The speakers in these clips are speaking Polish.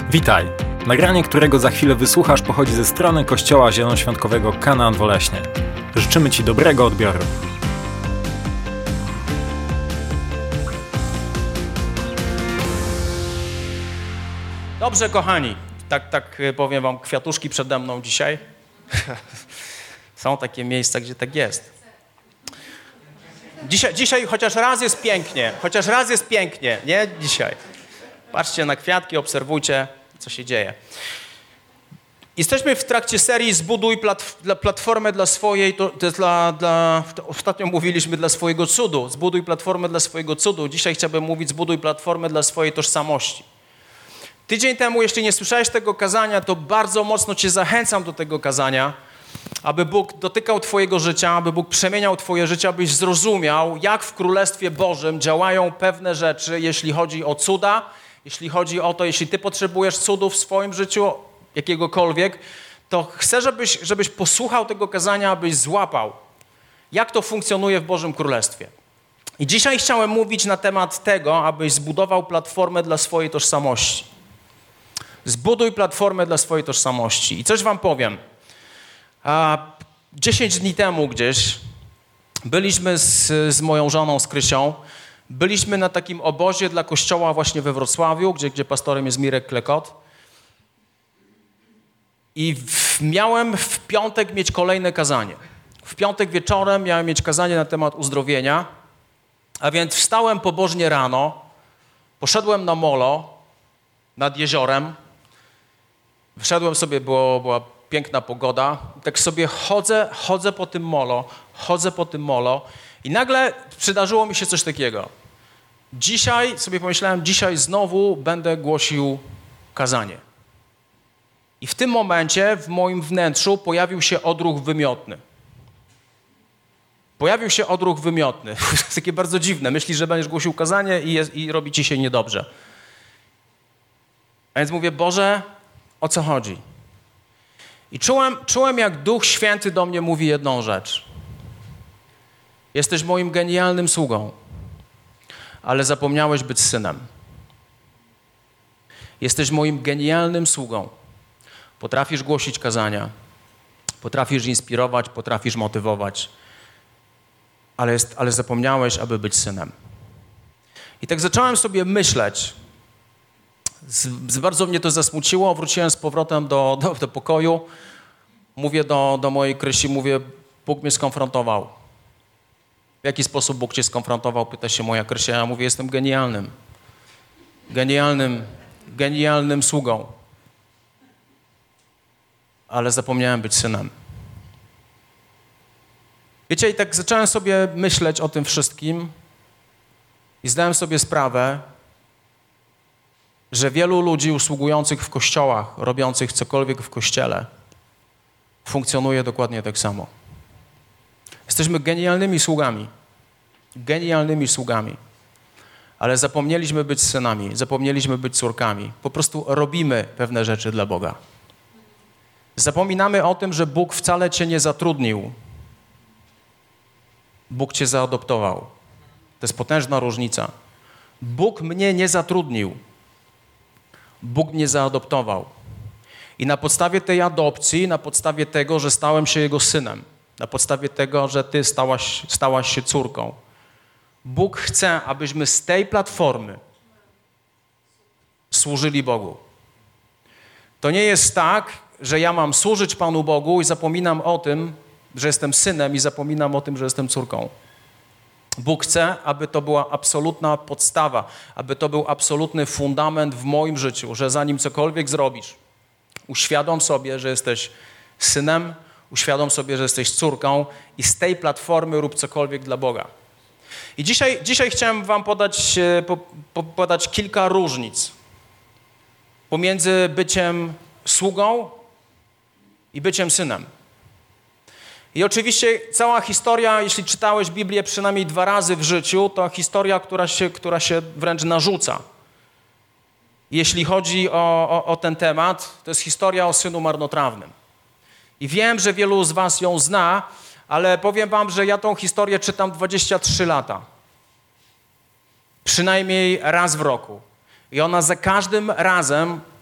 Witaj! Nagranie, którego za chwilę wysłuchasz, pochodzi ze strony Kościoła Zielonoświątkowego Kanaan Woleśnie. Życzymy Ci dobrego odbioru. Dobrze, kochani, tak powiem wam, kwiatuszki przede mną dzisiaj. Są takie miejsca, gdzie tak jest. Dzisiaj chociaż raz jest pięknie, nie? Dzisiaj. Patrzcie na kwiatki, obserwujcie, co się dzieje. Jesteśmy w trakcie serii Zbuduj platformę dla swojej, to jest ostatnio mówiliśmy dla swojego cudu. Zbuduj platformę dla swojego cudu. Dzisiaj chciałbym mówić zbuduj platformę dla swojej tożsamości. Tydzień temu, jeśli nie słyszałeś tego kazania, to bardzo mocno Cię zachęcam do tego kazania, aby Bóg dotykał Twojego życia, aby Bóg przemieniał Twoje życie, abyś zrozumiał, jak w Królestwie Bożym działają pewne rzeczy, jeśli chodzi o cuda, jeśli chodzi o to, jeśli Ty potrzebujesz cudów w swoim życiu, jakiegokolwiek, to chcę, żebyś posłuchał tego kazania, abyś złapał, jak to funkcjonuje w Bożym Królestwie. I dzisiaj chciałem mówić na temat tego, abyś zbudował platformę dla swojej tożsamości. Zbuduj platformę dla swojej tożsamości. I coś wam powiem. 10 dni temu gdzieś byliśmy z moją żoną, z Krysią, byliśmy na takim obozie dla kościoła właśnie we Wrocławiu, gdzie pastorem jest Mirek Klekot. I miałem w piątek mieć kolejne kazanie. W piątek wieczorem miałem mieć kazanie na temat uzdrowienia, a więc wstałem pobożnie rano, poszedłem na molo nad jeziorem, wyszedłem sobie, była piękna pogoda, tak sobie chodzę po tym molo i nagle przydarzyło mi się coś takiego. Dzisiaj sobie pomyślałem, dzisiaj znowu będę głosił kazanie. I w tym momencie w moim wnętrzu pojawił się odruch wymiotny. To jest takie bardzo dziwne. Myślisz, że będziesz głosił kazanie i robi ci się niedobrze. A więc mówię, Boże, o co chodzi? I czułem, jak Duch Święty do mnie mówi jedną rzecz. Jesteś moim genialnym sługą, ale zapomniałeś być synem. Jesteś moim genialnym sługą. Potrafisz głosić kazania, potrafisz inspirować, potrafisz motywować, ale zapomniałeś, aby być synem. I tak zacząłem sobie myśleć. Bardzo mnie to zasmuciło, wróciłem z powrotem do pokoju. Mówię do mojej Krysi, mówię, Bóg mnie skonfrontował. W jaki sposób Bóg cię skonfrontował? Pyta się moja Krysia. Ja mówię, jestem genialnym sługą. Ale zapomniałem być synem. Wiecie, i tak zacząłem sobie myśleć o tym wszystkim i zdałem sobie sprawę, że wielu ludzi usługujących w kościołach, robiących cokolwiek w kościele, funkcjonuje dokładnie tak samo. Jesteśmy genialnymi sługami, ale zapomnieliśmy być synami, zapomnieliśmy być córkami. Po prostu robimy pewne rzeczy dla Boga. Zapominamy o tym, że Bóg wcale cię nie zatrudnił. Bóg cię zaadoptował. To jest potężna różnica. Bóg mnie nie zatrudnił. Bóg mnie zaadoptował. I na podstawie tej adopcji, na podstawie tego, że stałem się Jego synem, na podstawie tego, że ty stałaś się córką, Bóg chce, abyśmy z tej platformy służyli Bogu. To nie jest tak, że ja mam służyć Panu Bogu i zapominam o tym, że jestem synem i zapominam o tym, że jestem córką. Bóg chce, aby to była absolutna podstawa, aby to był absolutny fundament w moim życiu, że zanim cokolwiek zrobisz, uświadom sobie, że jesteś synem, uświadom sobie, że jesteś córką i z tej platformy rób cokolwiek dla Boga. I dzisiaj chciałem wam podać kilka różnic pomiędzy byciem sługą i byciem synem. I oczywiście cała historia, jeśli czytałeś Biblię przynajmniej 2 razy w życiu, to historia, która się wręcz narzuca. Jeśli chodzi o ten temat, to jest historia o synu marnotrawnym. I wiem, że wielu z was ją zna, ale powiem wam, że ja tą historię czytam 23 lata. Przynajmniej raz w roku. I ona za każdym razem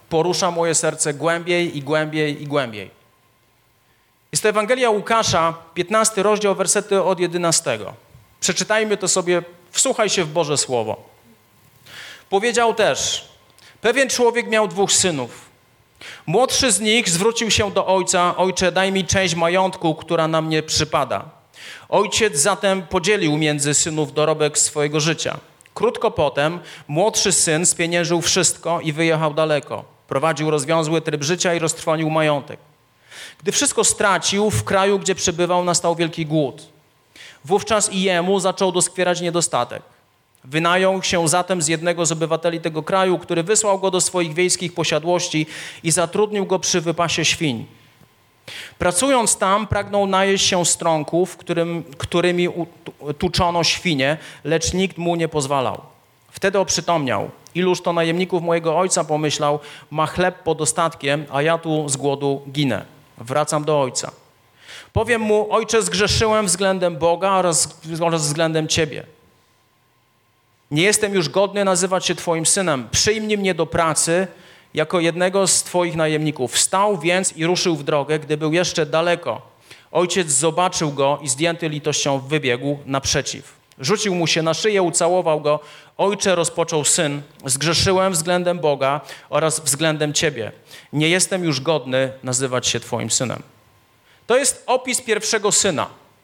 porusza moje serce głębiej i głębiej i głębiej. Jest to Ewangelia Łukasza, 15 rozdział, wersety od 11. Przeczytajmy to sobie, wsłuchaj się w Boże Słowo. Powiedział też, pewien człowiek miał 2 synów. Młodszy z nich zwrócił się do ojca, ojcze, daj mi część majątku, która na mnie przypada. Ojciec zatem podzielił między synów dorobek swojego życia. Krótko potem młodszy syn spieniężył wszystko i wyjechał daleko. Prowadził rozwiązły tryb życia i roztrwonił majątek. Gdy wszystko stracił, w kraju, gdzie przebywał, nastał wielki głód. Wówczas i jemu zaczął doskwierać niedostatek. Wynajął się zatem z jednego z obywateli tego kraju, który wysłał go do swoich wiejskich posiadłości i zatrudnił go przy wypasie świń. Pracując tam, pragnął najeść się strąków, którymi tuczono świnie, lecz nikt mu nie pozwalał. Wtedy oprzytomniał. Iluż to najemników mojego ojca, pomyślał, ma chleb pod dostatkiem, a ja tu z głodu ginę. Wracam do ojca. Powiem mu, ojcze, zgrzeszyłem względem Boga oraz względem ciebie. Nie jestem już godny nazywać się twoim synem. Przyjmij mnie do pracy jako jednego z twoich najemników. Wstał więc i ruszył w drogę, gdy był jeszcze daleko. Ojciec zobaczył go i zdjęty litością wybiegł naprzeciw. Rzucił mu się na szyję, ucałował go. Ojcze, rozpoczął syn, zgrzeszyłem względem Boga oraz względem ciebie. Nie jestem już godny nazywać się twoim synem. To jest opis pierwszego syna.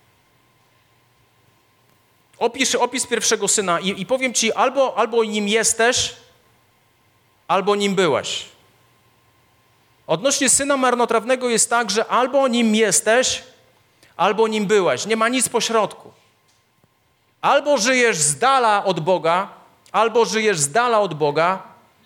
Opis pierwszego syna i powiem ci, albo nim jesteś, albo nim byłeś. Odnośnie syna marnotrawnego jest tak, że albo nim jesteś, albo nim byłeś. Nie ma nic pośrodku. Albo żyjesz z dala od Boga, albo żyjesz z dala od Boga.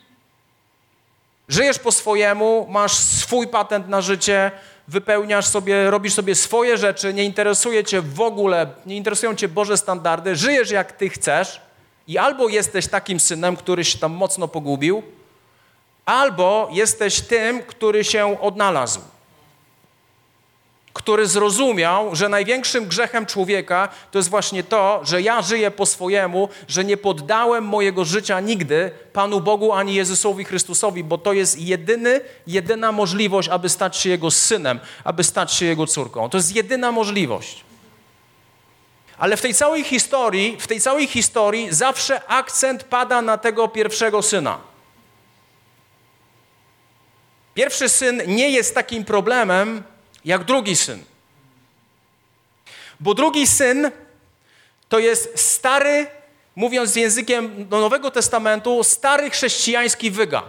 Żyjesz po swojemu, masz swój patent na życie, wypełniasz sobie, robisz sobie swoje rzeczy, nie interesuje cię w ogóle, nie interesują cię Boże standardy, żyjesz jak ty chcesz i albo jesteś takim synem, który się tam mocno pogubił, albo jesteś tym, który się odnalazł, który zrozumiał, że największym grzechem człowieka to jest właśnie to, że ja żyję po swojemu, że nie poddałem mojego życia nigdy Panu Bogu ani Jezusowi Chrystusowi, bo to jest jedyna możliwość, aby stać się Jego synem, aby stać się Jego córką. To jest jedyna możliwość. Ale w tej całej historii zawsze akcent pada na tego pierwszego syna. Pierwszy syn nie jest takim problemem, jak drugi syn. Bo drugi syn to jest stary, mówiąc językiem Nowego Testamentu, stary chrześcijański wyga.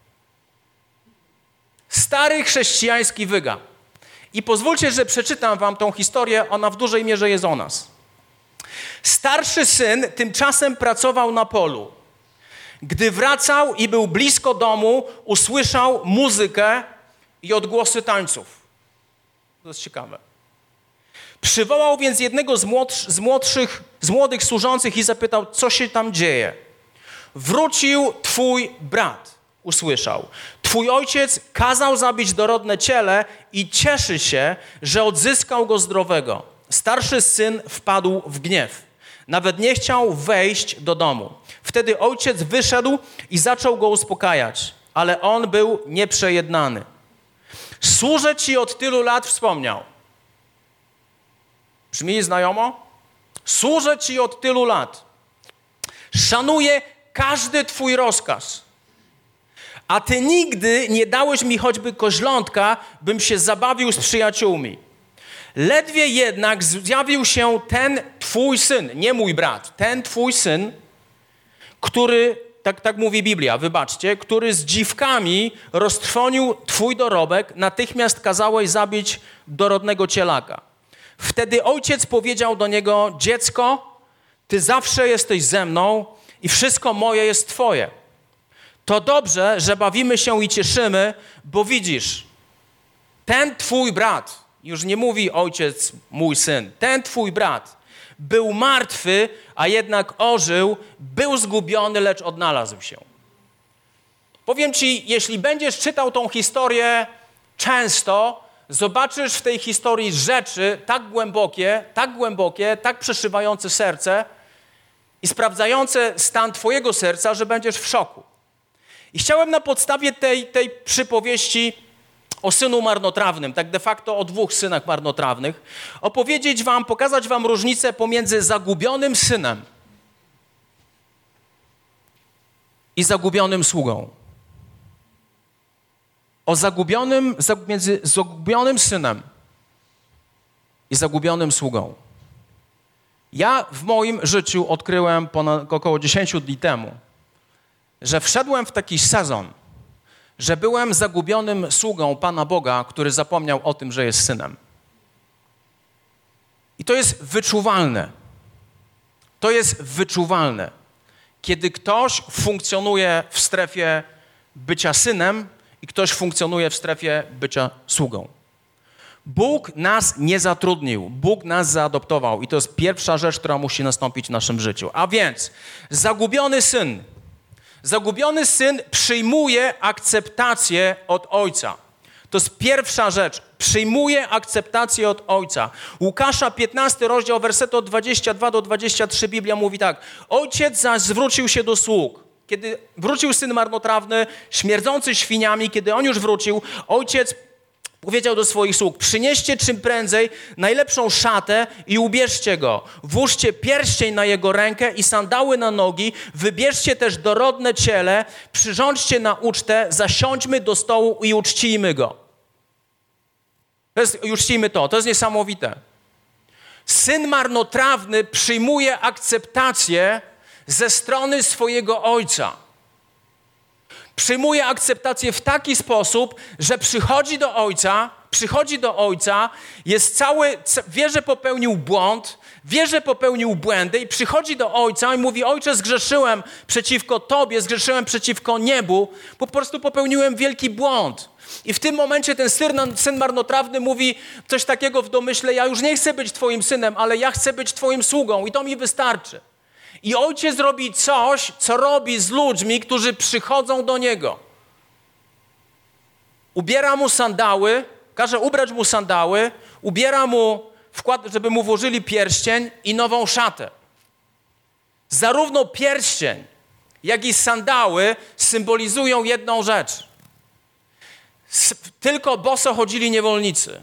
Stary chrześcijański wyga. I pozwólcie, że przeczytam wam tą historię, ona w dużej mierze jest o nas. Starszy syn tymczasem pracował na polu. Gdy wracał i był blisko domu, usłyszał muzykę i odgłosy tańców. To jest ciekawe. Przywołał więc jednego z młodych służących i zapytał, co się tam dzieje. Wrócił twój brat, usłyszał. Twój ojciec kazał zabić dorodne ciele i cieszy się, że odzyskał go zdrowego. Starszy syn wpadł w gniew. Nawet nie chciał wejść do domu. Wtedy ojciec wyszedł i zaczął go uspokajać, ale on był nieprzejednany. Służę ci od tylu lat, wspomniał. Brzmi znajomo? Służę ci od tylu lat. Szanuję każdy twój rozkaz. A ty nigdy nie dałeś mi choćby koźlątka, bym się zabawił z przyjaciółmi. Ledwie jednak zjawił się ten twój syn, nie mój brat, ten twój syn, który, tak mówi Biblia, wybaczcie, który z dziwkami roztrwonił twój dorobek, natychmiast kazałeś zabić dorodnego cielaka. Wtedy ojciec powiedział do niego, dziecko, ty zawsze jesteś ze mną i wszystko moje jest twoje. To dobrze, że bawimy się i cieszymy, bo widzisz, ten twój brat, już nie mówi ojciec, mój syn, ten twój brat był martwy, a jednak ożył, był zgubiony, lecz odnalazł się. Powiem ci, jeśli będziesz czytał tą historię często, zobaczysz w tej historii rzeczy tak głębokie, tak przeszywające serce i sprawdzające stan twojego serca, że będziesz w szoku. I chciałem na podstawie tej przypowieści o synu marnotrawnym, tak de facto o 2 synach marnotrawnych, opowiedzieć wam, pokazać wam różnicę pomiędzy zagubionym synem i zagubionym sługą. Między zagubionym synem i zagubionym sługą. Ja w moim życiu odkryłem około 10 dni temu, że wszedłem w taki sezon, że byłem zagubionym sługą Pana Boga, który zapomniał o tym, że jest synem. I to jest wyczuwalne. To jest wyczuwalne. Kiedy ktoś funkcjonuje w strefie bycia synem i ktoś funkcjonuje w strefie bycia sługą. Bóg nas nie zatrudnił, Bóg nas zaadoptował i to jest pierwsza rzecz, która musi nastąpić w naszym życiu. A więc zagubiony syn przyjmuje akceptację od ojca. To jest pierwsza rzecz. Przyjmuje akceptację od ojca. Łukasza 15 rozdział, wersety od 22 do 23 Biblia mówi tak. Ojciec zaś zwrócił się do sług. Kiedy wrócił syn marnotrawny, śmierdzący świniami, kiedy on już wrócił, ojciec powiedział do swoich sług, przynieście czym prędzej najlepszą szatę i ubierzcie go. Włóżcie pierścień na jego rękę i sandały na nogi. Wybierzcie też dorodne ciele, przyrządźcie na ucztę, zasiądźmy do stołu i uczcijmy go. To jest niesamowite. Syn marnotrawny przyjmuje akceptację ze strony swojego ojca. Przyjmuje akceptację w taki sposób, że przychodzi do ojca, wie, że popełnił błąd, wie, że popełnił błędy i przychodzi do ojca i mówi, ojcze, zgrzeszyłem przeciwko tobie, zgrzeszyłem przeciwko niebu, po prostu popełniłem wielki błąd. I w tym momencie ten syn marnotrawny mówi coś takiego w domyśle, ja już nie chcę być twoim synem, ale ja chcę być twoim sługą i to mi wystarczy. I ojciec robi coś, co robi z ludźmi, którzy przychodzą do niego. Ubiera mu sandały, każe ubrać mu sandały, ubiera mu, żeby mu włożyli pierścień i nową szatę. Zarówno pierścień, jak i sandały symbolizują jedną rzecz. Tylko boso chodzili niewolnicy.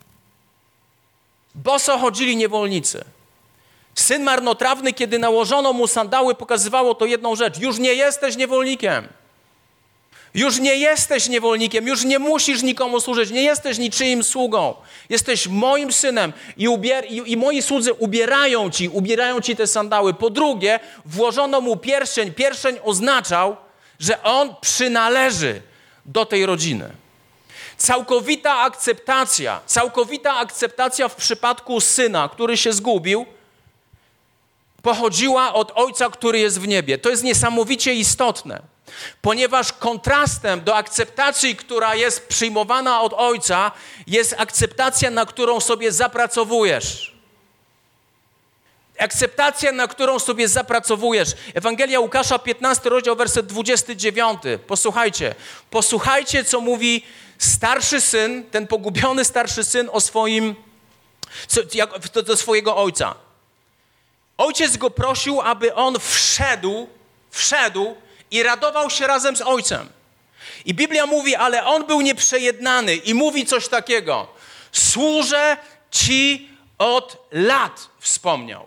Boso chodzili niewolnicy. Syn marnotrawny, kiedy nałożono mu sandały, pokazywało to jedną rzecz. Już nie jesteś niewolnikiem. Już nie jesteś niewolnikiem. Już nie musisz nikomu służyć. Nie jesteś niczyim sługą. Jesteś moim synem i moi słudzy ubierają ci te sandały. Po drugie, włożono mu pierścień. Pierścień oznaczał, że on przynależy do tej rodziny. Całkowita akceptacja w przypadku syna, który się zgubił, pochodziła od Ojca, który jest w niebie. To jest niesamowicie istotne, ponieważ kontrastem do akceptacji, która jest przyjmowana od Ojca, jest akceptacja, na którą sobie zapracowujesz. Akceptacja, na którą sobie zapracowujesz. Ewangelia Łukasza, 15 rozdział, werset 29. Posłuchajcie, co mówi starszy syn, ten pogubiony starszy syn do swojego ojca. Ojciec go prosił, aby on wszedł i radował się razem z ojcem. I Biblia mówi, ale on był nieprzejednany i mówi coś takiego. Służę ci od lat, wspomniał.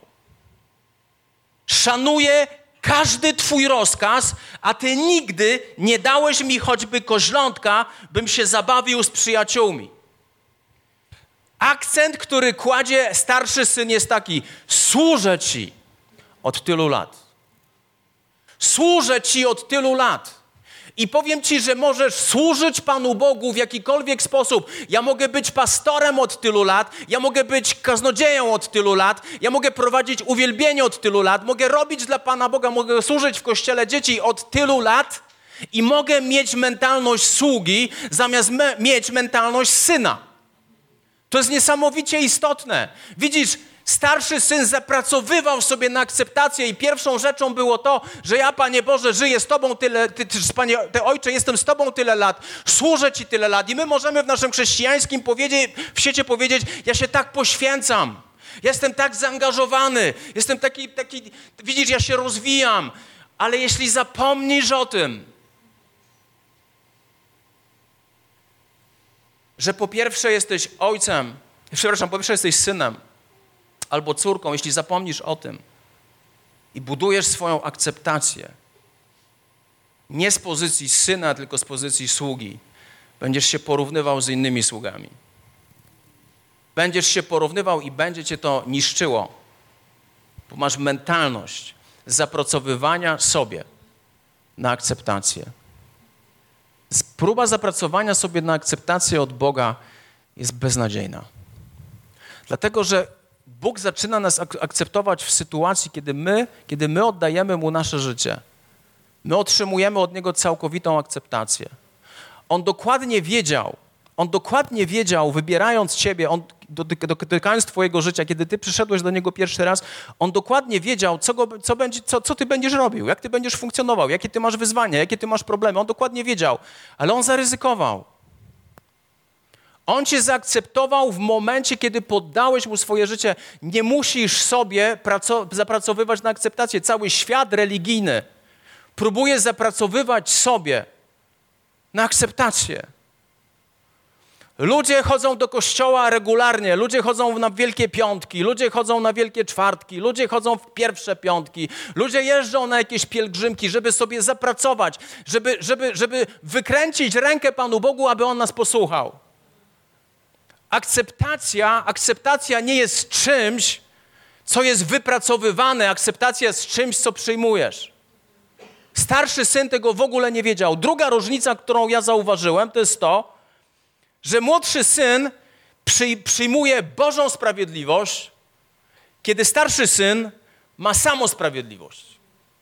Szanuję każdy twój rozkaz, a ty nigdy nie dałeś mi choćby koźlątka, bym się zabawił z przyjaciółmi. Akcent, który kładzie starszy syn jest taki. Służę ci od tylu lat. Służę ci od tylu lat. I powiem ci, że możesz służyć Panu Bogu w jakikolwiek sposób. Ja mogę być pastorem od tylu lat, ja mogę być kaznodzieją od tylu lat, ja mogę prowadzić uwielbienie od tylu lat, mogę robić dla Pana Boga, mogę służyć w kościele dzieci od tylu lat i mogę mieć mentalność sługi zamiast mieć mentalność syna. To jest niesamowicie istotne. Widzisz, starszy syn zapracowywał sobie na akceptację i pierwszą rzeczą było to, że ja, Panie Boże, żyję z Tobą Panie Ojcze, jestem z Tobą tyle lat, służę Ci tyle lat i my możemy w naszym chrześcijańskim świecie powiedzieć, ja się tak poświęcam, jestem tak zaangażowany, jestem taki, widzisz, ja się rozwijam, ale jeśli zapomnisz o tym, że po pierwsze jesteś po pierwsze jesteś synem albo córką, jeśli zapomnisz o tym i budujesz swoją akceptację, nie z pozycji syna, tylko z pozycji sługi, będziesz się porównywał z innymi sługami. Będziesz się porównywał i będzie cię to niszczyło, bo masz mentalność zapracowywania sobie na akceptację. Próba zapracowania sobie na akceptację od Boga jest beznadziejna. Dlatego, że Bóg zaczyna nas akceptować w sytuacji, kiedy my oddajemy Mu nasze życie. My otrzymujemy od Niego całkowitą akceptację. On dokładnie wiedział, wybierając Ciebie, dotykając Twojego życia, kiedy Ty przyszedłeś do Niego pierwszy raz, On dokładnie wiedział, co Ty będziesz robił, jak Ty będziesz funkcjonował, jakie Ty masz wyzwania, jakie Ty masz problemy. On dokładnie wiedział, ale On zaryzykował. On Cię zaakceptował w momencie, kiedy poddałeś Mu swoje życie. Nie musisz sobie zapracowywać na akceptację. Cały świat religijny próbuje zapracowywać sobie na akceptację. Ludzie chodzą do kościoła regularnie, ludzie chodzą na Wielkie Piątki, ludzie chodzą na Wielkie Czwartki, ludzie chodzą w pierwsze piątki, ludzie jeżdżą na jakieś pielgrzymki, żeby sobie zapracować, żeby wykręcić rękę Panu Bogu, aby On nas posłuchał. Akceptacja nie jest czymś, co jest wypracowywane, akceptacja jest czymś, co przyjmujesz. Starszy syn tego w ogóle nie wiedział. Druga różnica, którą ja zauważyłem, to jest to, że młodszy syn przyjmuje Bożą sprawiedliwość, kiedy starszy syn ma samosprawiedliwość.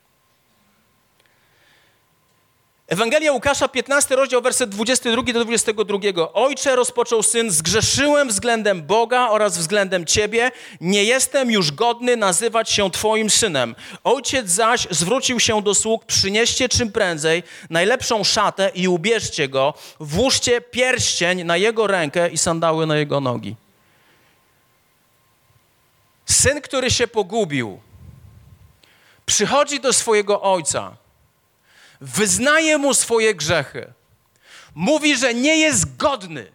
Ewangelia Łukasza, 15 rozdział, werset 22 do 22. Ojcze, rozpoczął syn, zgrzeszyłem względem Boga oraz względem Ciebie. Nie jestem już godny nazywać się Twoim synem. Ojciec zaś zwrócił się do sług, przynieście czym prędzej najlepszą szatę i ubierzcie go, włóżcie pierścień na jego rękę i sandały na jego nogi. Syn, który się pogubił, przychodzi do swojego ojca, wyznaje mu swoje grzechy. Mówi, że nie jest godny,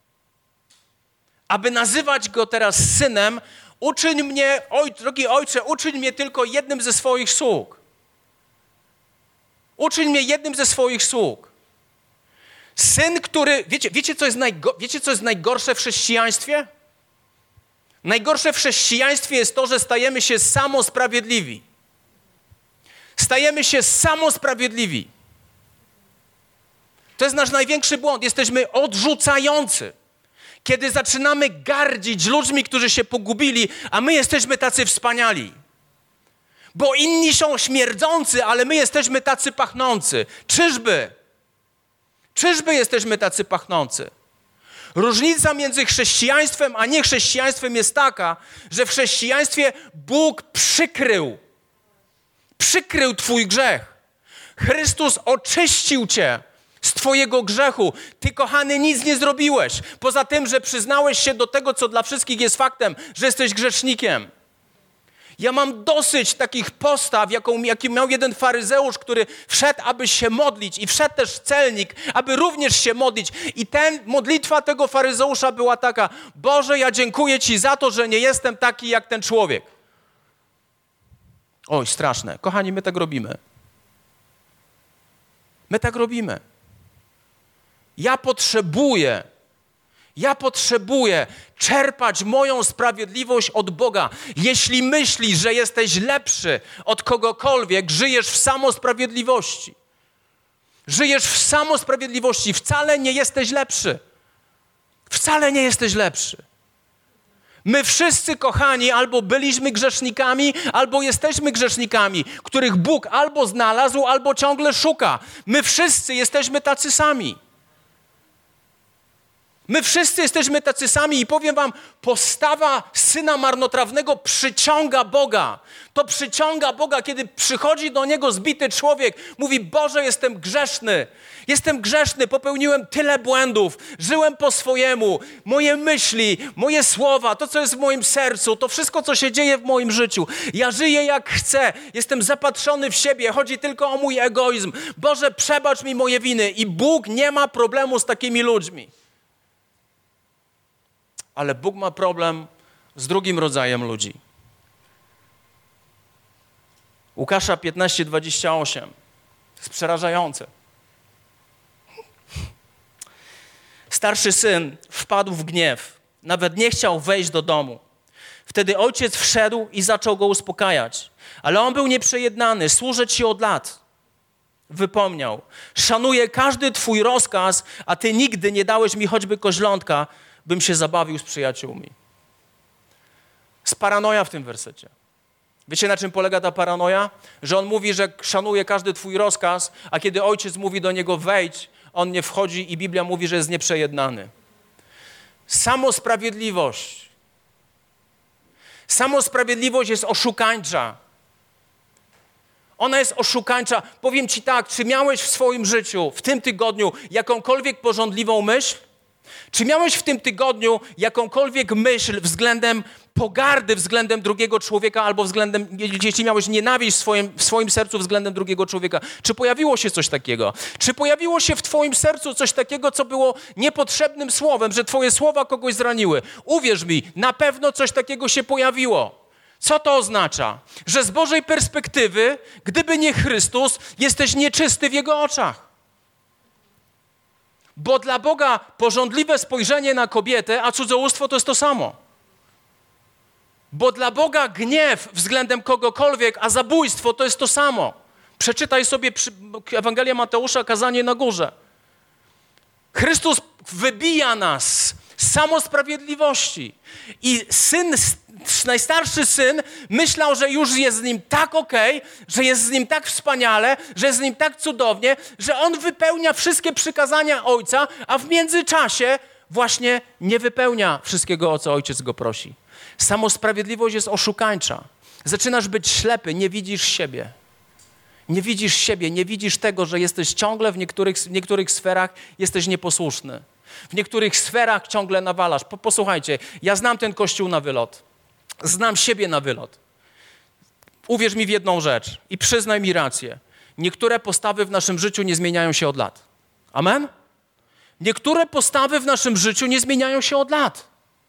aby nazywać go teraz synem. Uczyń mnie, drogi ojcze, uczyń mnie tylko jednym ze swoich sług. Uczyń mnie jednym ze swoich sług. Syn, który... Wiecie, co jest najgorsze w chrześcijaństwie? Najgorsze w chrześcijaństwie jest to, że stajemy się samosprawiedliwi. Stajemy się samosprawiedliwi. To jest nasz największy błąd. Jesteśmy odrzucający. Kiedy zaczynamy gardzić ludźmi, którzy się pogubili, a my jesteśmy tacy wspaniali. Bo inni są śmierdzący, ale my jesteśmy tacy pachnący. Czyżby? Czyżby jesteśmy tacy pachnący? Różnica między chrześcijaństwem a niechrześcijaństwem jest taka, że w chrześcijaństwie Bóg przykrył Twój grzech. Chrystus oczyścił Cię z Twojego grzechu. Ty, kochany, nic nie zrobiłeś. Poza tym, że przyznałeś się do tego, co dla wszystkich jest faktem, że jesteś grzesznikiem. Ja mam dosyć takich postaw, jaki miał jeden faryzeusz, który wszedł, aby się modlić, i wszedł też celnik, aby również się modlić. I modlitwa tego faryzeusza była taka: Boże, ja dziękuję Ci za to, że nie jestem taki jak ten człowiek. Oj, straszne. Kochani, my tak robimy. My tak robimy. Ja potrzebuję czerpać moją sprawiedliwość od Boga. Jeśli myślisz, że jesteś lepszy od kogokolwiek, żyjesz w samosprawiedliwości. Żyjesz w samosprawiedliwości. Wcale nie jesteś lepszy. Wcale nie jesteś lepszy. My wszyscy, kochani, albo byliśmy grzesznikami, albo jesteśmy grzesznikami, których Bóg albo znalazł, albo ciągle szuka. My wszyscy jesteśmy tacy sami. My wszyscy jesteśmy tacy sami i powiem wam, postawa syna marnotrawnego przyciąga Boga. To przyciąga Boga, kiedy przychodzi do Niego zbity człowiek. Mówi: Boże, jestem grzeszny, popełniłem tyle błędów, żyłem po swojemu. Moje myśli, moje słowa, to, co jest w moim sercu, to wszystko, co się dzieje w moim życiu. Ja żyję jak chcę, jestem zapatrzony w siebie, chodzi tylko o mój egoizm. Boże, przebacz mi moje winy. I Bóg nie ma problemu z takimi ludźmi. ale Bóg ma problem z drugim rodzajem ludzi. Łukasza 15:28. To jest przerażające. Starszy syn wpadł w gniew. Nawet nie chciał wejść do domu. Wtedy ojciec wszedł i zaczął go uspokajać. Ale on był nieprzejednany. Służę ci od lat. Wypomniał. Szanuję każdy twój rozkaz, a ty nigdy nie dałeś mi choćby koźlątka, bym się zabawił z przyjaciółmi. Jest paranoja w tym wersecie. Wiecie, na czym polega ta paranoja? Że on mówi, że szanuje każdy twój rozkaz, a kiedy ojciec mówi do niego wejdź, on nie wchodzi i Biblia mówi, że jest nieprzejednany. Samosprawiedliwość. Samosprawiedliwość jest oszukańcza. Ona jest oszukańcza. Powiem ci tak, czy miałeś w swoim życiu, w tym tygodniu, jakąkolwiek pożądliwą myśl? Czy miałeś w tym tygodniu jakąkolwiek myśl względem pogardy względem drugiego człowieka albo względem, jeśli miałeś nienawiść w swoim sercu względem drugiego człowieka? Czy pojawiło się coś takiego? Czy pojawiło się w twoim sercu coś takiego, co było niepotrzebnym słowem, że twoje słowa kogoś zraniły? Uwierz mi, na pewno coś takiego się pojawiło. Co to oznacza? Że z Bożej perspektywy, gdyby nie Chrystus, jesteś nieczysty w Jego oczach. Bo dla Boga pożądliwe spojrzenie na kobietę, a cudzołóstwo to jest to samo. Bo dla Boga gniew względem kogokolwiek, a zabójstwo to jest to samo. Przeczytaj sobie Ewangelię Mateusza, kazanie na górze. Chrystus wybija nas z samosprawiedliwości. I najstarszy syn myślał, że już jest z nim tak okej, że jest z nim tak wspaniale, że jest z nim tak cudownie, że on wypełnia wszystkie przykazania ojca, a w międzyczasie właśnie nie wypełnia wszystkiego, o co ojciec go prosi. Samosprawiedliwość jest oszukańcza. Zaczynasz być ślepy, nie widzisz siebie. Nie widzisz siebie, nie widzisz tego, że jesteś ciągle w niektórych sferach jesteś nieposłuszny. W niektórych sferach ciągle nawalasz. Posłuchajcie, ja znam ten kościół na wylot. Znam siebie na wylot. Uwierz mi w jedną rzecz i przyznaj mi rację. Niektóre postawy w naszym życiu nie zmieniają się od lat. Amen? Niektóre postawy w naszym życiu nie zmieniają się od lat.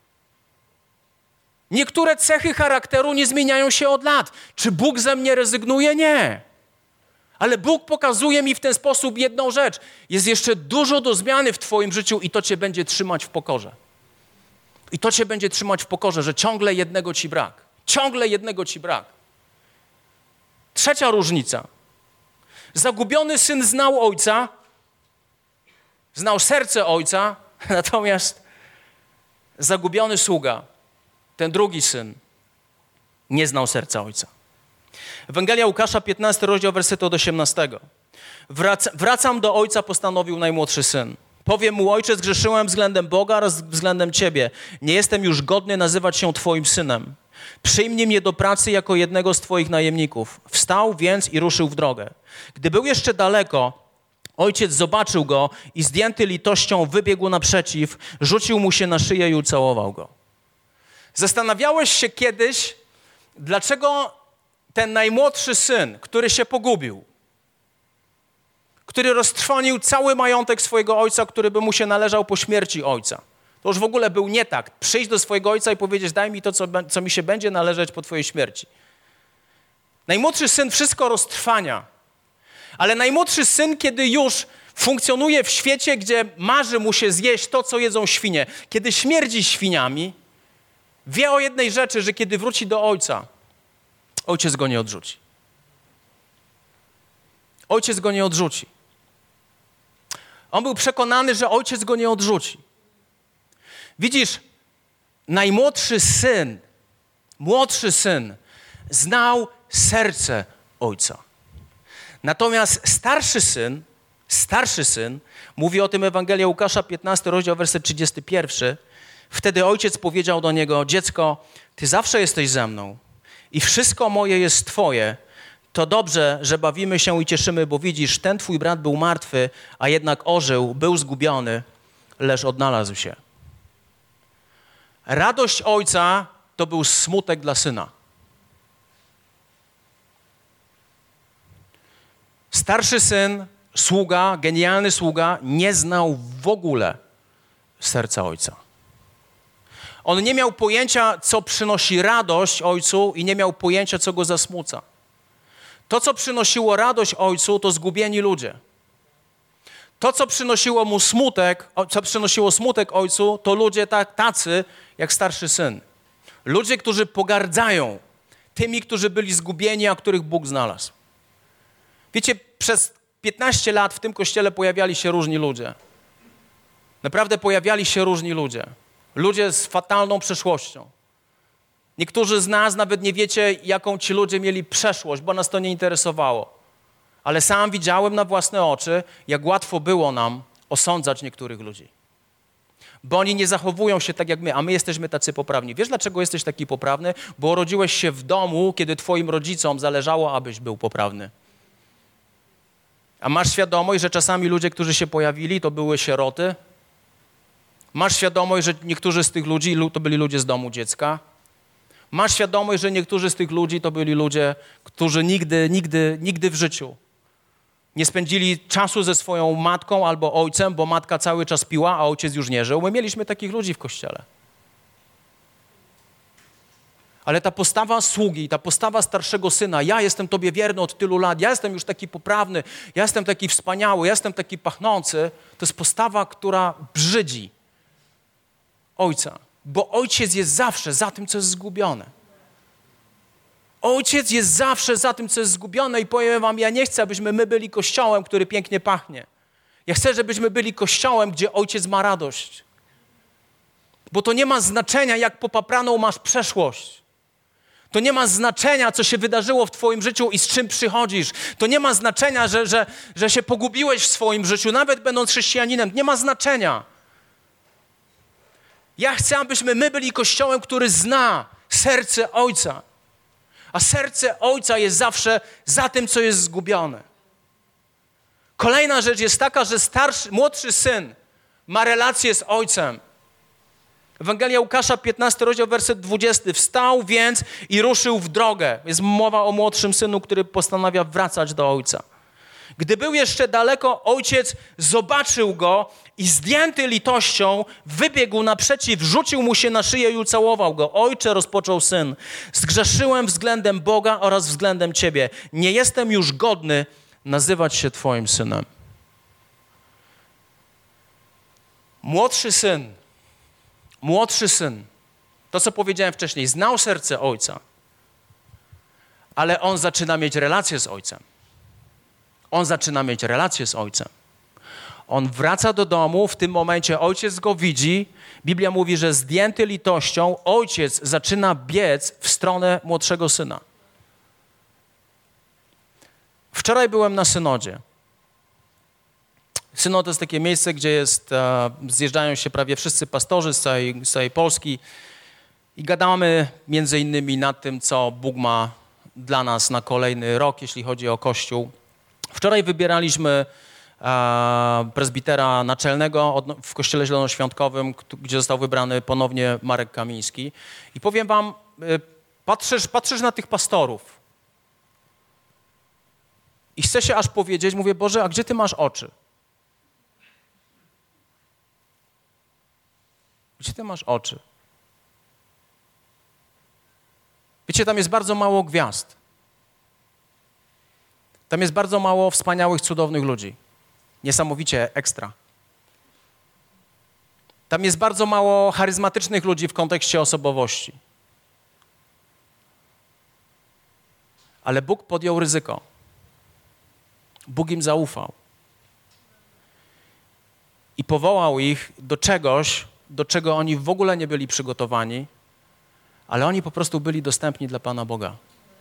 Niektóre cechy charakteru nie zmieniają się od lat. Czy Bóg ze mnie rezygnuje? Nie. Ale Bóg pokazuje mi w ten sposób jedną rzecz. Jest jeszcze dużo do zmiany w twoim życiu i to cię będzie trzymać w pokorze. I to cię będzie trzymać w pokorze, że ciągle jednego ci brak. Ciągle jednego ci brak. Trzecia różnica. Zagubiony syn znał ojca, znał serce ojca, natomiast zagubiony sługa, ten drugi syn, nie znał serca ojca. Ewangelia Łukasza, 15 rozdział, wersetu od 18. Wracam do ojca, postanowił najmłodszy syn. Powie mu ojciec, grzeszyłem względem Boga oraz względem ciebie. Nie jestem już godny nazywać się twoim synem. Przyjmij mnie do pracy jako jednego z twoich najemników. Wstał więc i ruszył w drogę. Gdy był jeszcze daleko, ojciec zobaczył go i zdjęty litością wybiegł naprzeciw, rzucił mu się na szyję i ucałował go. Zastanawiałeś się kiedyś, dlaczego ten najmłodszy syn, który się pogubił, który roztrwonił cały majątek swojego ojca, który by mu się należał po śmierci ojca. To już w ogóle był nie tak. Przyjść do swojego ojca i powiedzieć, daj mi to, co mi się będzie należeć po twojej śmierci. Najmłodszy syn wszystko roztrwania. Ale najmłodszy syn, kiedy już funkcjonuje w świecie, gdzie marzy mu się zjeść to, co jedzą świnie, kiedy śmierdzi świniami, wie o jednej rzeczy, że kiedy wróci do ojca, ojciec go nie odrzuci. Ojciec go nie odrzuci. On był przekonany, że ojciec go nie odrzuci. Widzisz, młodszy syn znał serce ojca. Natomiast starszy syn, mówi o tym Ewangelia Łukasza, 15 rozdział, werset 31. Wtedy ojciec powiedział do niego, dziecko, ty zawsze jesteś ze mną i wszystko moje jest twoje. To dobrze, że bawimy się i cieszymy, bo widzisz, ten twój brat był martwy, a jednak ożył, był zgubiony, lecz odnalazł się. Radość ojca to był smutek dla syna. Starszy syn, sługa, genialny sługa, nie znał w ogóle serca ojca. On nie miał pojęcia, co przynosi radość ojcu i nie miał pojęcia, co go zasmuca. To, co przynosiło radość ojcu, to zgubieni ludzie. To, co przynosiło mu smutek, co przynosiło smutek ojcu, to ludzie tacy jak starszy syn. Ludzie, którzy pogardzają tymi, którzy byli zgubieni, a których Bóg znalazł. Wiecie, przez 15 lat w tym kościele pojawiali się różni ludzie. Naprawdę pojawiali się różni ludzie. Ludzie z fatalną przeszłością. Niektórzy z nas nawet nie wiecie, jaką ci ludzie mieli przeszłość, bo nas to nie interesowało. Ale sam widziałem na własne oczy, jak łatwo było nam osądzać niektórych ludzi. Bo oni nie zachowują się tak jak my, a my jesteśmy tacy poprawni. Wiesz, dlaczego jesteś taki poprawny? Bo urodziłeś się w domu, kiedy twoim rodzicom zależało, abyś był poprawny. A masz świadomość, że czasami ludzie, którzy się pojawili, to były sieroty? Masz świadomość, że niektórzy z tych ludzi to byli ludzie z domu dziecka? Masz świadomość, że niektórzy z tych ludzi to byli ludzie, którzy nigdy w życiu nie spędzili czasu ze swoją matką albo ojcem, bo matka cały czas piła, a ojciec już nie żył. My mieliśmy takich ludzi w kościele. Ale ta postawa sługi, ta postawa starszego syna, ja jestem tobie wierny od tylu lat, ja jestem już taki poprawny, ja jestem taki wspaniały, ja jestem taki pachnący, to jest postawa, która brzydzi ojca. Bo ojciec jest zawsze za tym, co jest zgubione. Ojciec jest zawsze za tym, co jest zgubione i powiem wam, ja nie chcę, abyśmy my byli kościołem, który pięknie pachnie. Ja chcę, żebyśmy byli kościołem, gdzie ojciec ma radość. Bo to nie ma znaczenia, jak popapraną masz przeszłość. To nie ma znaczenia, co się wydarzyło w twoim życiu i z czym przychodzisz. To nie ma znaczenia, że się pogubiłeś w swoim życiu, nawet będąc chrześcijaninem. Nie ma znaczenia. Ja chcę, abyśmy my byli kościołem, który zna serce Ojca. A serce Ojca jest zawsze za tym, co jest zgubione. Kolejna rzecz jest taka, że młodszy syn ma relację z Ojcem. Ewangelia Łukasza, 15 rozdział, werset 20. Wstał więc i ruszył w drogę. Jest mowa o młodszym synu, który postanawia wracać do ojca. Gdy był jeszcze daleko, ojciec zobaczył go i zdjęty litością wybiegł naprzeciw, rzucił mu się na szyję i ucałował go. Ojcze, rozpoczął syn, zgrzeszyłem względem Boga oraz względem ciebie. Nie jestem już godny nazywać się twoim synem. Młodszy syn, to co powiedziałem wcześniej, znał serce ojca, ale on zaczyna mieć relację z ojcem. On wraca do domu, w tym momencie ojciec go widzi. Biblia mówi, że zdjęty litością, ojciec zaczyna biec w stronę młodszego syna. Wczoraj byłem na synodzie. Synod to jest takie miejsce, gdzie zjeżdżają się prawie wszyscy pastorzy z całej Polski i gadamy między innymi nad tym, co Bóg ma dla nas na kolejny rok, jeśli chodzi o Kościół. Wczoraj wybieraliśmy prezbitera naczelnego w Kościele Zielonoświątkowym, gdzie został wybrany ponownie Marek Kamiński. I powiem wam, patrzysz na tych pastorów i chcę się aż powiedzieć, mówię, Boże, a gdzie ty masz oczy? Gdzie ty masz oczy? Wiecie, tam jest bardzo mało gwiazd. Tam jest bardzo mało wspaniałych, cudownych ludzi. Niesamowicie ekstra. Tam jest bardzo mało charyzmatycznych ludzi w kontekście osobowości. Ale Bóg podjął ryzyko. Bóg im zaufał. I powołał ich do czegoś, do czego oni w ogóle nie byli przygotowani, ale oni po prostu byli dostępni dla Pana Boga.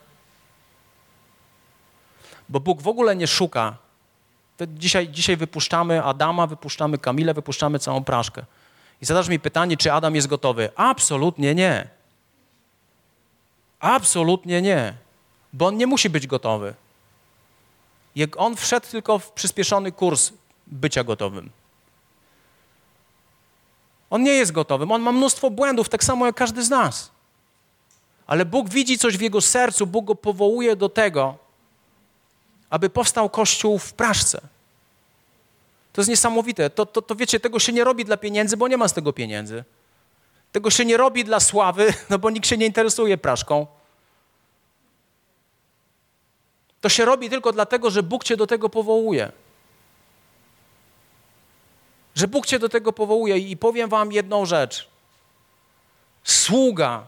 Bo Bóg w ogóle nie szuka. Dzisiaj wypuszczamy Adama, wypuszczamy Kamilę, wypuszczamy całą praszkę. I zadasz mi pytanie, czy Adam jest gotowy? Absolutnie nie. Absolutnie nie. Bo on nie musi być gotowy. Jak on wszedł tylko w przyspieszony kurs bycia gotowym. On nie jest gotowym, on ma mnóstwo błędów, tak samo jak każdy z nas. Ale Bóg widzi coś w jego sercu, Bóg go powołuje do tego, aby powstał Kościół w Praszce. To jest niesamowite. To wiecie, tego się nie robi dla pieniędzy, bo nie ma z tego pieniędzy. Tego się nie robi dla sławy, no bo nikt się nie interesuje praszką. To się robi tylko dlatego, że Bóg cię do tego powołuje. Że Bóg cię do tego powołuje i powiem wam jedną rzecz. Sługa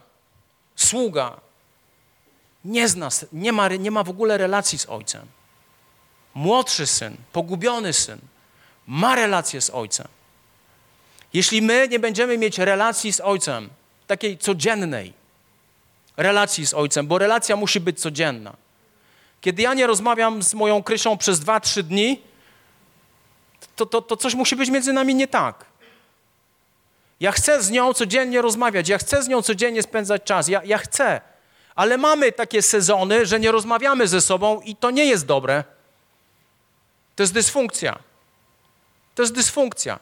nie ma w ogóle relacji z ojcem. Młodszy syn, pogubiony syn ma relację z ojcem. Jeśli my nie będziemy mieć relacji z ojcem, takiej codziennej relacji z ojcem, bo relacja musi być codzienna. Kiedy ja nie rozmawiam z moją Krysią przez 2-3 dni, to coś musi być między nami nie tak. Ja chcę z nią codziennie rozmawiać, ja chcę z nią codziennie spędzać czas, ja chcę. Ale mamy takie sezony, że nie rozmawiamy ze sobą i to nie jest dobre. To jest dysfunkcja. To jest dysfunkcja.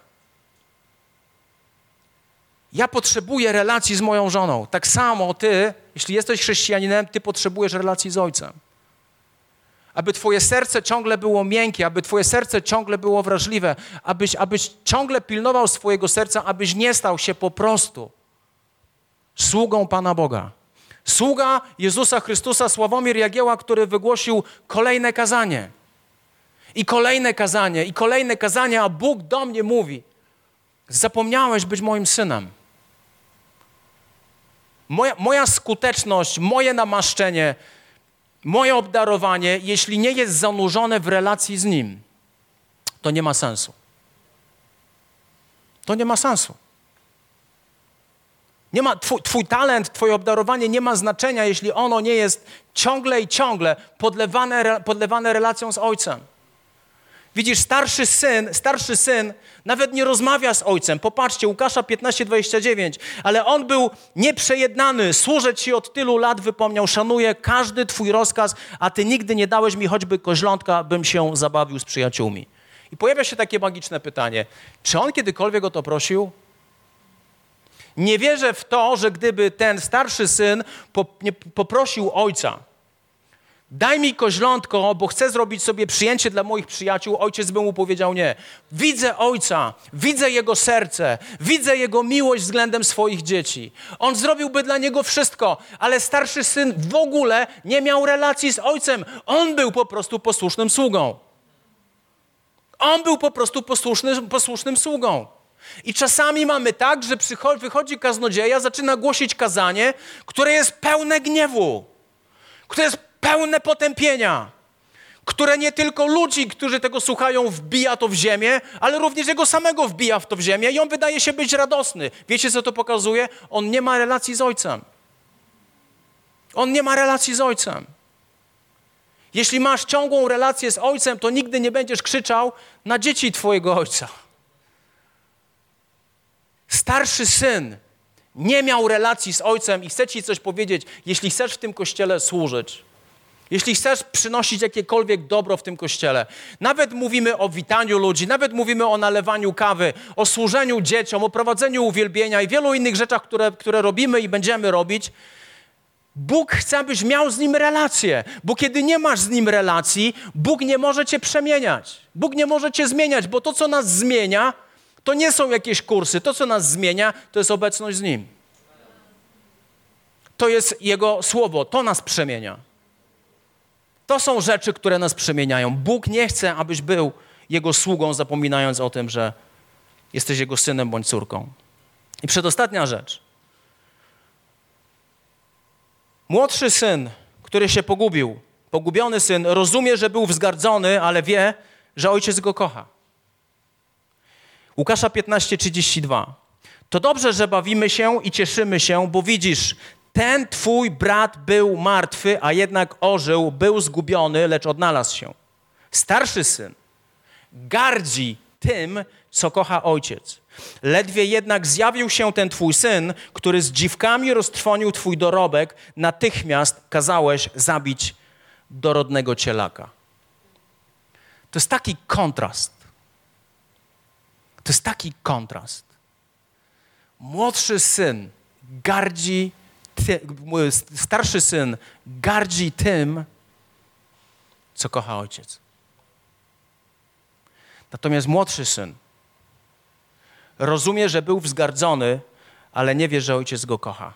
Ja potrzebuję relacji z moją żoną. Tak samo ty, jeśli jesteś chrześcijaninem, ty potrzebujesz relacji z ojcem. Aby twoje serce ciągle było miękkie, aby twoje serce ciągle było wrażliwe, abyś ciągle pilnował swojego serca, abyś nie stał się po prostu sługą Pana Boga. Sługa Jezusa Chrystusa, Sławomir Jagieła, który wygłosił kolejne kazanie. I kolejne kazanie, a Bóg do mnie mówi: zapomniałeś być moim synem. Moja skuteczność, moje namaszczenie, moje obdarowanie, jeśli nie jest zanurzone w relacji z Nim, to nie ma sensu. To nie ma sensu. Nie ma, twój talent, twoje obdarowanie nie ma znaczenia, jeśli ono nie jest ciągle i ciągle podlewane relacją z Ojcem. Widzisz, starszy syn nawet nie rozmawia z ojcem. Popatrzcie, Łukasza 15:29. Ale on był nieprzejednany. Służę ci od tylu lat, wypomniał. Szanuję każdy twój rozkaz, a ty nigdy nie dałeś mi choćby koźlątka, bym się zabawił z przyjaciółmi. I pojawia się takie magiczne pytanie. Czy on kiedykolwiek o to prosił? Nie wierzę w to, że gdyby ten starszy syn poprosił ojca: daj mi koźlątko, bo chcę zrobić sobie przyjęcie dla moich przyjaciół, ojciec by mu powiedział nie. Widzę ojca, widzę jego serce, widzę jego miłość względem swoich dzieci. On zrobiłby dla niego wszystko, ale starszy syn w ogóle nie miał relacji z ojcem. On był po prostu posłusznym sługą. On był po prostu posłusznym sługą. I czasami mamy tak, że wychodzi kaznodzieja, zaczyna głosić kazanie, które jest pełne gniewu, które jest pełne potępienia, które nie tylko ludzi, którzy tego słuchają, wbija to w ziemię, ale również jego samego wbija w to w ziemię i on wydaje się być radosny. Wiecie, co to pokazuje? On nie ma relacji z ojcem. On nie ma relacji z ojcem. Jeśli masz ciągłą relację z ojcem, to nigdy nie będziesz krzyczał na dzieci twojego ojca. Starszy syn nie miał relacji z ojcem i chcę ci coś powiedzieć. Jeśli chcesz w tym kościele służyć, jeśli chcesz przynosić jakiekolwiek dobro w tym kościele, nawet mówimy o witaniu ludzi, nawet mówimy o nalewaniu kawy, o służeniu dzieciom, o prowadzeniu uwielbienia i wielu innych rzeczach, które robimy i będziemy robić, Bóg chce, abyś miał z Nim relację, bo kiedy nie masz z Nim relacji, Bóg nie może cię przemieniać. Bóg nie może cię zmieniać, bo to, co nas zmienia, to nie są jakieś kursy. To, co nas zmienia, to jest obecność z Nim. To jest Jego słowo, to nas przemienia. To są rzeczy, które nas przemieniają. Bóg nie chce, abyś był Jego sługą, zapominając o tym, że jesteś Jego synem bądź córką. I przedostatnia rzecz. Młodszy syn, który się pogubiony syn, rozumie, że był wzgardzony, ale wie, że ojciec go kocha. Łukasza 15:32. To dobrze, że bawimy się i cieszymy się, bo widzisz, ten twój brat był martwy, a jednak ożył, był zgubiony, lecz odnalazł się. Starszy syn gardzi tym, co kocha ojciec. Ledwie jednak zjawił się ten twój syn, który z dziwkami roztrwonił twój dorobek, natychmiast kazałeś zabić dorodnego cielaka. To jest taki kontrast. To jest taki kontrast. Młodszy syn gardzi, starszy syn gardzi tym, co kocha ojciec. Natomiast młodszy syn rozumie, że był wzgardzony, ale nie wie, że ojciec go kocha.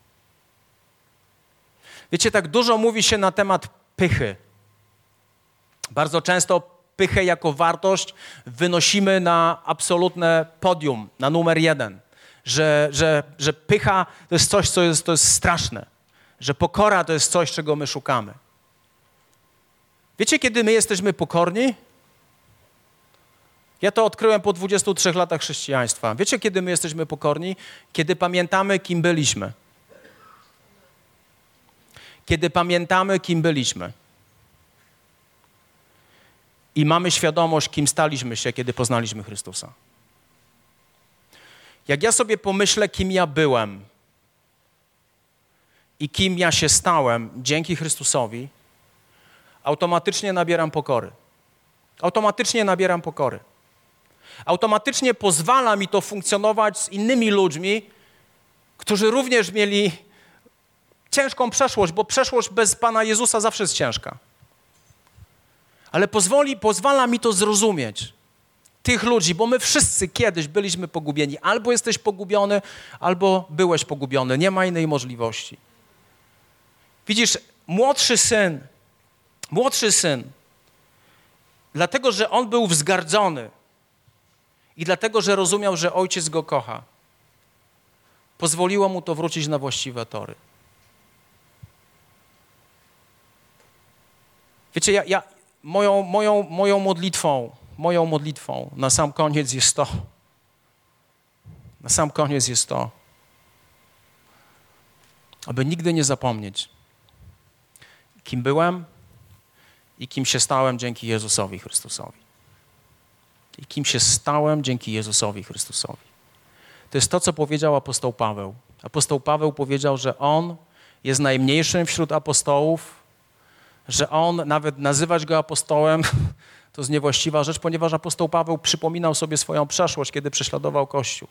Wiecie, tak dużo mówi się na temat pychy. Bardzo często pychę jako wartość wynosimy na absolutne podium, na numer 1. Że pycha to jest coś, to jest straszne. Że pokora to jest coś, czego my szukamy. Wiecie, kiedy my jesteśmy pokorni? Ja to odkryłem po 23 latach chrześcijaństwa. Wiecie, kiedy my jesteśmy pokorni? Kiedy pamiętamy, kim byliśmy. Kiedy pamiętamy, kim byliśmy. I mamy świadomość, kim staliśmy się, kiedy poznaliśmy Chrystusa. Jak ja sobie pomyślę, kim ja byłem i kim ja się stałem dzięki Chrystusowi, automatycznie nabieram pokory. Automatycznie nabieram pokory. Automatycznie pozwala mi to funkcjonować z innymi ludźmi, którzy również mieli ciężką przeszłość, bo przeszłość bez Pana Jezusa zawsze jest ciężka. Ale pozwala mi to zrozumieć. Tych ludzi, bo my wszyscy kiedyś byliśmy pogubieni. Albo jesteś pogubiony, albo byłeś pogubiony. Nie ma innej możliwości. Widzisz, młodszy syn, dlatego, że on był wzgardzony i dlatego, że rozumiał, że ojciec go kocha, pozwoliło mu to wrócić na właściwe tory. Wiecie, moją modlitwą na sam koniec jest to, aby nigdy nie zapomnieć, kim byłem i kim się stałem dzięki Jezusowi Chrystusowi. I kim się stałem dzięki Jezusowi Chrystusowi. To jest to, co powiedział apostoł Paweł. Apostoł Paweł powiedział, że on jest najmniejszym wśród apostołów, że on, nawet nazywać go apostołem, to jest niewłaściwa rzecz, ponieważ apostoł Paweł przypominał sobie swoją przeszłość, kiedy prześladował Kościół.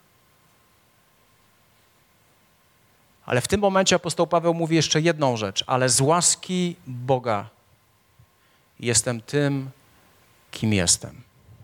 Ale w tym momencie apostoł Paweł mówi jeszcze jedną rzecz, ale z łaski Boga jestem tym, kim jestem.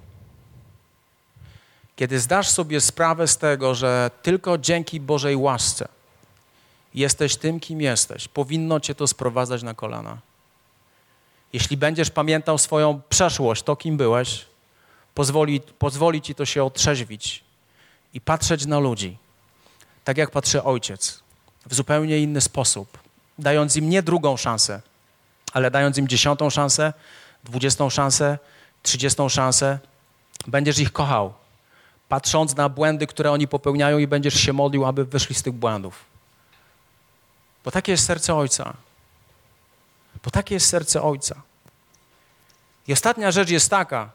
Kiedy zdasz sobie sprawę z tego, że tylko dzięki Bożej łasce jesteś tym, kim jesteś, powinno cię to sprowadzać na kolana. Jeśli będziesz pamiętał swoją przeszłość, to kim byłeś, pozwoli ci to się otrzeźwić i patrzeć na ludzi, tak jak patrzy ojciec, w zupełnie inny sposób, dając im nie drugą szansę, ale dając im 10. szansę, 20. szansę, 30. szansę, będziesz ich kochał, patrząc na błędy, które oni popełniają i będziesz się modlił, aby wyszli z tych błędów. Bo takie jest serce Ojca. Bo takie jest serce Ojca. I ostatnia rzecz jest taka,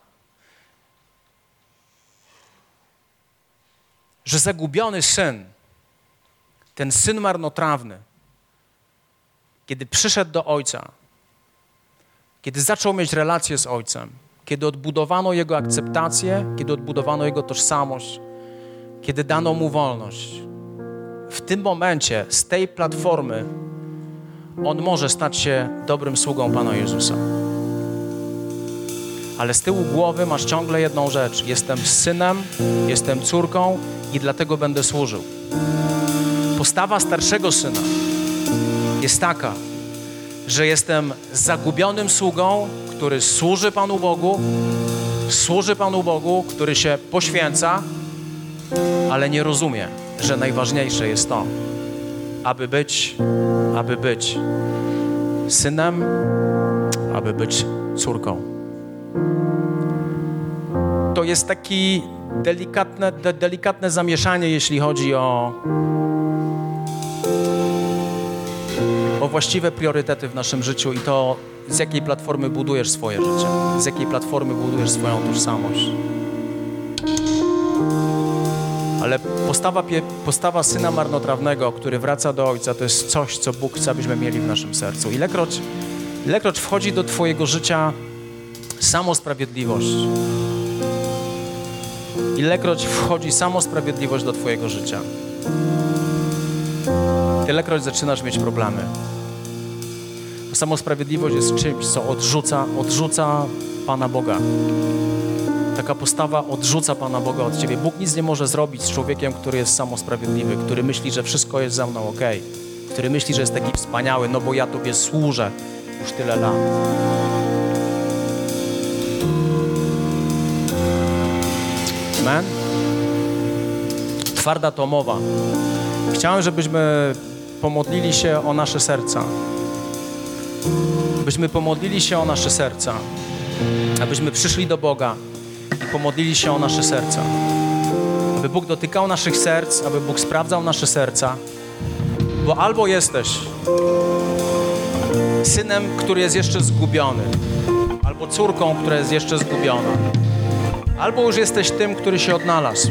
że zagubiony syn, ten syn marnotrawny, kiedy przyszedł do Ojca, kiedy zaczął mieć relację z Ojcem, kiedy odbudowano jego akceptację, kiedy odbudowano jego tożsamość, kiedy dano mu wolność, w tym momencie z tej platformy on może stać się dobrym sługą Pana Jezusa. Ale z tyłu głowy masz ciągle jedną rzecz. Jestem synem, jestem córką i dlatego będę służył. Postawa starszego syna jest taka, że jestem zagubionym sługą, który służy Panu Bogu, który się poświęca, ale nie rozumie, że najważniejsze jest to, aby być synem, aby być córką. To jest takie delikatne zamieszanie, jeśli chodzi o właściwe priorytety w naszym życiu i to, z jakiej platformy budujesz swoje życie, z jakiej platformy budujesz swoją tożsamość. Ale postawa syna marnotrawnego, który wraca do Ojca, to jest coś, co Bóg chce, abyśmy mieli w naszym sercu. Ilekroć wchodzi do twojego życia samosprawiedliwość, ilekroć wchodzi samosprawiedliwość do twojego życia, tylekroć zaczynasz mieć problemy. Bo samosprawiedliwość jest czymś, co odrzuca Pana Boga. Taka postawa odrzuca Pana Boga od ciebie. Bóg nic nie może zrobić z człowiekiem, który jest samosprawiedliwy, który myśli, że wszystko jest za mną okej, który myśli, że jest taki wspaniały, no bo ja Tobie służę już tyle lat. Amen. Twarda to mowa. Chciałem, żebyśmy pomodlili się o nasze serca. Byśmy pomodlili się o nasze serca. Abyśmy przyszli do Boga i pomodlili się o nasze serca. Aby Bóg dotykał naszych serc, aby Bóg sprawdzał nasze serca. Bo albo jesteś synem, który jest jeszcze zgubiony, albo córką, która jest jeszcze zgubiona, albo już jesteś tym, który się odnalazł.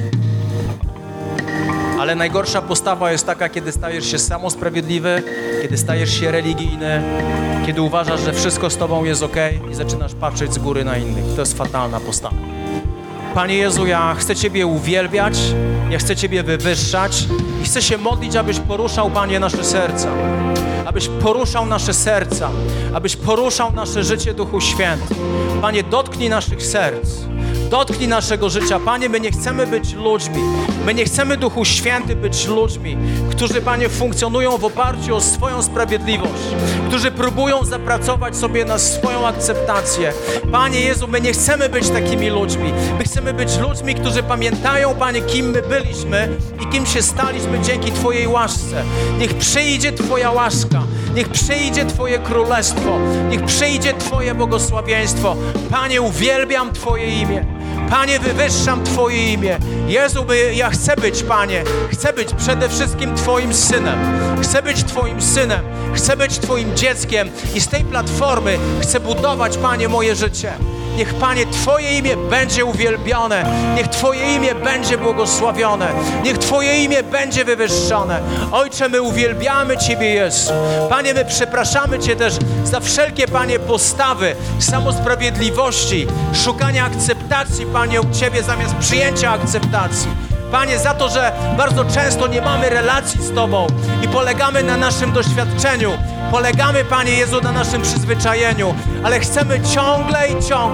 Ale najgorsza postawa jest taka, kiedy stajesz się samosprawiedliwy, kiedy stajesz się religijny, kiedy uważasz, że wszystko z Tobą jest okej i zaczynasz patrzeć z góry na innych. To jest fatalna postawa. Panie Jezu, ja chcę Ciebie uwielbiać, ja chcę Ciebie wywyższać i chcę się modlić, abyś poruszał, Panie, nasze serca. Abyś poruszał nasze serca, abyś poruszał nasze życie, Duchu Święty. Panie, dotknij naszych serc. Dotknij naszego życia. Panie, my nie chcemy być ludźmi. My nie chcemy, Duchu Święty, być ludźmi, którzy, Panie, funkcjonują w oparciu o swoją sprawiedliwość, którzy próbują zapracować sobie na swoją akceptację. Panie Jezu, my nie chcemy być takimi ludźmi. My chcemy być ludźmi, którzy pamiętają, Panie, kim my byliśmy i kim się staliśmy dzięki Twojej łasce. Niech przyjdzie Twoja łaska. Niech przyjdzie Twoje królestwo. Niech przyjdzie Twoje błogosławieństwo. Panie, uwielbiam Twoje imię. Panie, wywyższam Twoje imię. Jezu, ja chcę być, Panie, chcę być przede wszystkim Twoim synem. Chcę być Twoim synem. Chcę być Twoim dzieckiem i z tej platformy chcę budować, Panie, moje życie. Niech, Panie, Twoje imię będzie uwielbione. Niech Twoje imię będzie błogosławione. Niech Twoje imię będzie wywyższone. Ojcze, my uwielbiamy Ciebie, Jezu. Panie, my przepraszamy Cię też za wszelkie, Panie, postawy samosprawiedliwości, szukania akceptacji, Panie, u Ciebie zamiast przyjęcia akceptacji. Panie, za to, że bardzo często nie mamy relacji z Tobą i polegamy na naszym doświadczeniu. Polegamy, Panie Jezu, na naszym przyzwyczajeniu, ale chcemy ciągle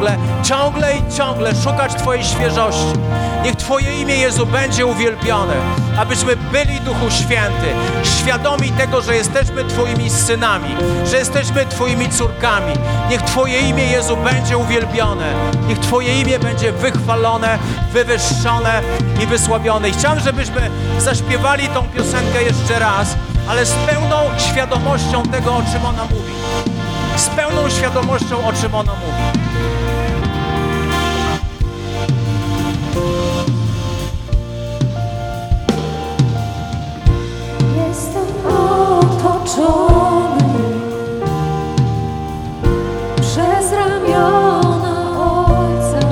i ciągle szukać Twojej świeżości. Niech Twoje imię, Jezu, będzie uwielbione, abyśmy byli, Duchu Święty, świadomi tego, że jesteśmy Twoimi synami, że jesteśmy Twoimi córkami. Niech Twoje imię, Jezu, będzie uwielbione. Niech Twoje imię będzie wychwalone, wywyższone i wysławione. I chciałem, żebyśmy zaśpiewali tą piosenkę jeszcze raz, ale z pełną świadomością tego, o czym ona mówi. Z pełną świadomością, o czym ona mówi. Jestem otoczony przez ramiona Ojca.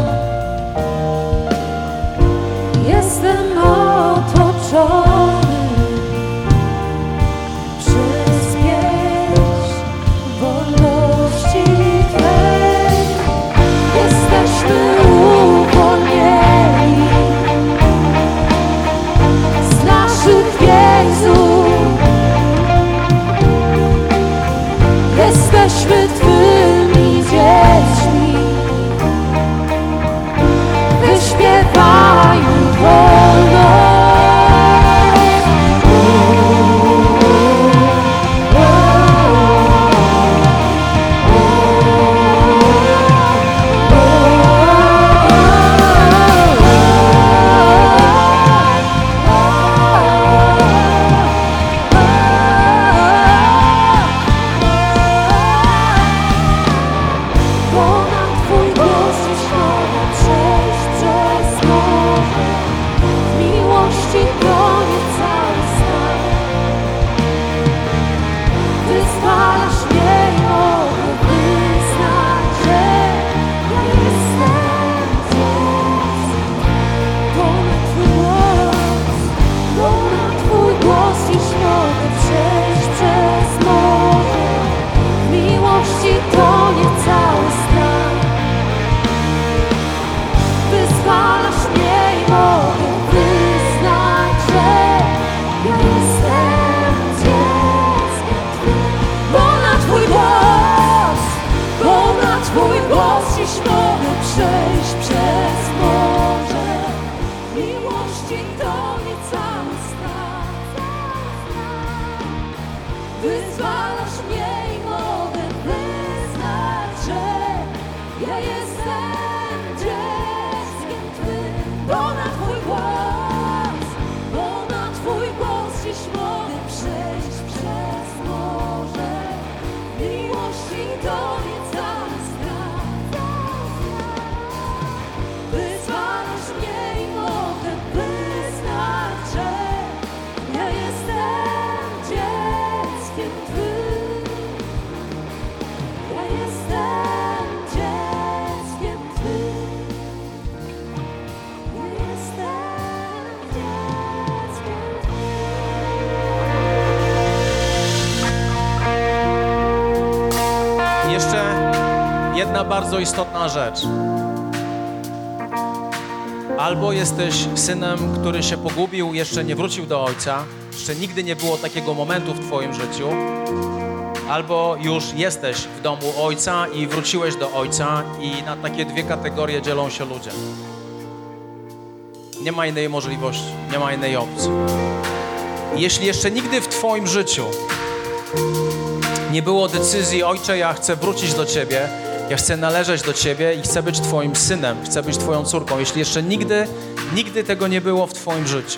Jestem otoczony przez pieśń wolności Twej. jedna bardzo istotna rzecz. Albo jesteś synem, który się pogubił, jeszcze nie wrócił do ojca, jeszcze nigdy nie było takiego momentu w twoim życiu, albo już jesteś w domu ojca i wróciłeś do ojca i na takie dwie kategorie dzielą się ludzie. Nie ma innej możliwości, nie ma innej opcji. Jeśli jeszcze nigdy w twoim życiu nie było decyzji, ojcze, ja chcę wrócić do ciebie, ja chcę należeć do ciebie i chcę być twoim synem, chcę być twoją córką. Jeśli jeszcze nigdy tego nie było w twoim życiu,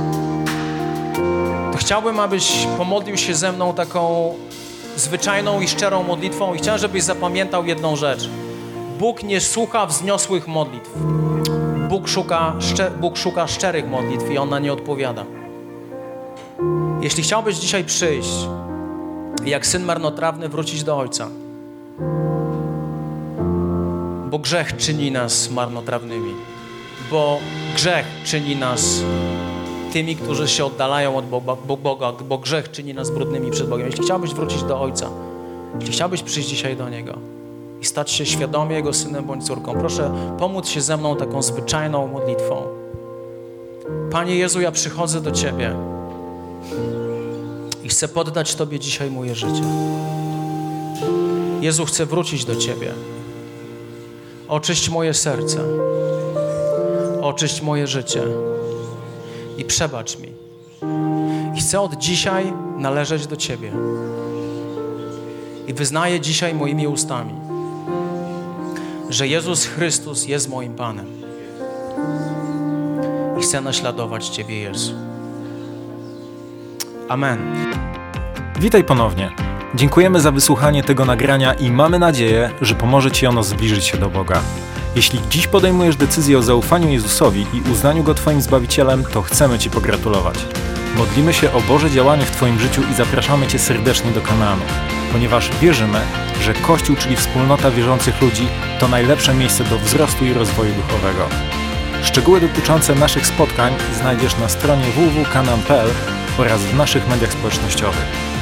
to chciałbym, abyś pomodlił się ze mną taką zwyczajną i szczerą modlitwą i chciałem, żebyś zapamiętał jedną rzecz. Bóg nie słucha wzniosłych modlitw. Bóg szuka szczerych modlitw i On na nie odpowiada. Jeśli chciałbyś dzisiaj przyjść i jak syn marnotrawny wrócić do Ojca, bo grzech czyni nas marnotrawnymi, bo grzech czyni nas tymi, którzy się oddalają od Boga, bo grzech czyni nas brudnymi przed Bogiem. Jeśli chciałbyś wrócić do Ojca, jeśli chciałbyś przyjść dzisiaj do Niego i stać się świadomie Jego synem bądź córką, proszę pomóc się ze mną taką zwyczajną modlitwą. Panie Jezu, ja przychodzę do Ciebie i chcę poddać Tobie dzisiaj moje życie. Jezu, chcę wrócić do Ciebie. Oczyść moje serce. Oczyść moje życie. I przebacz mi. I chcę od dzisiaj należeć do Ciebie. I wyznaję dzisiaj moimi ustami, że Jezus Chrystus jest moim Panem. I chcę naśladować Ciebie, Jezu. Amen. Witaj ponownie. Dziękujemy za wysłuchanie tego nagrania i mamy nadzieję, że pomoże Ci ono zbliżyć się do Boga. Jeśli dziś podejmujesz decyzję o zaufaniu Jezusowi i uznaniu Go Twoim Zbawicielem, to chcemy Ci pogratulować. Modlimy się o Boże działanie w Twoim życiu i zapraszamy Cię serdecznie do Kanaanu, ponieważ wierzymy, że Kościół, czyli wspólnota wierzących ludzi, to najlepsze miejsce do wzrostu i rozwoju duchowego. Szczegóły dotyczące naszych spotkań znajdziesz na stronie www.kanaan.pl oraz w naszych mediach społecznościowych.